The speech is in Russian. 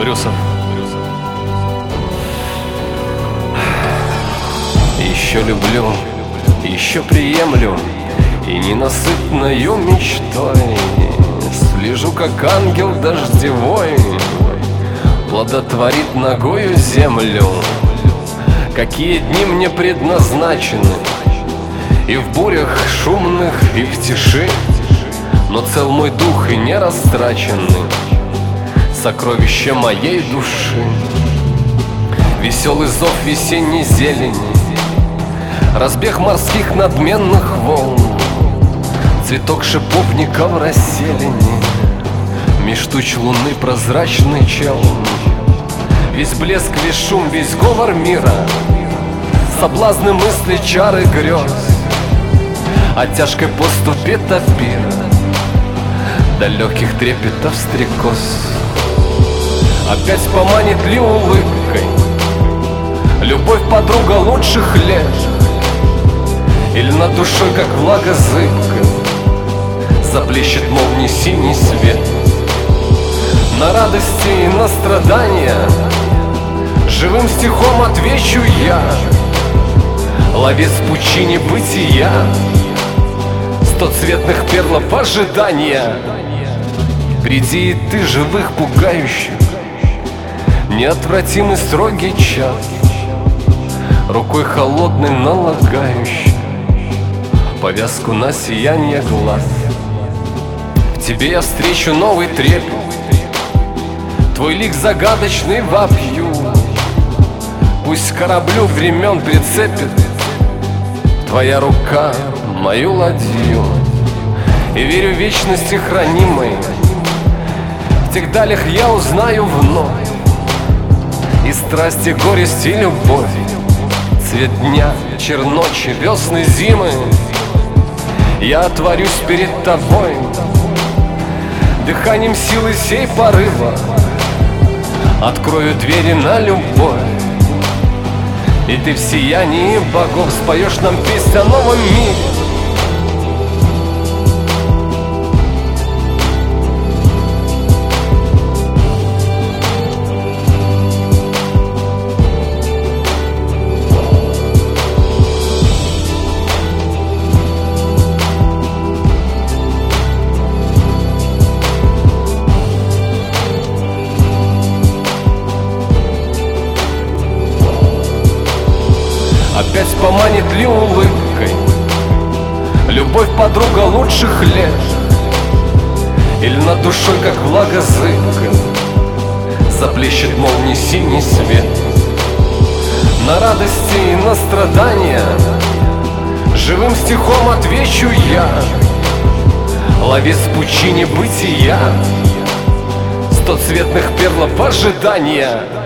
Брюсов. Еще люблю, еще приемлю, и ненасытною мечтой слежу, как ангел дождевой плодотворит ногою землю. Какие дни мне предназначены, и в бурях шумных, и в тиши, но цел мой дух и не растраченный сокровища моей души. Веселый зов весенней зелени, разбег морских надменных волн, цветок шиповника в расселине, меж туч луны прозрачный челн. Весь блеск, весь шум, весь говор мира, соблазны мысли, чары грез, от тяжкой поступи топира до легких трепетов стрекоз. Опять поманит ли улыбкой любовь подруга лучших лет, или над душой, как влага зыбкой, заблещет молний синий свет? На радости и на страдания живым стихом отвечу я, ловец в пучине бытия, стоцветных перлов ожидания. Приди и ты, живых пугающих, неотвратимый строгий час, рукой холодной налагающий повязку на сияние глаз. В тебе я встречу новый трепет, твой лик загадочный вопью. Пусть к кораблю времен прицепит твоя рука мою ладью. И верю в вечности хранимой, в тех далях я узнаю вновь и страсти, горесть и любовь, цвет дня, черночи, весны, зимы. Я отворюсь перед тобой дыханием силы сей порыва, открою двери на любовь, и ты в сиянии богов споешь нам песнь о новом мире. Опять поманит ли улыбкой любовь подруга лучших лет, или над душой, как влага зыбкой, заблещет молний синий свет? На радости и на страдания живым стихом отвечу я, ловец в пучине бытия, стоцветных перлов ожидания.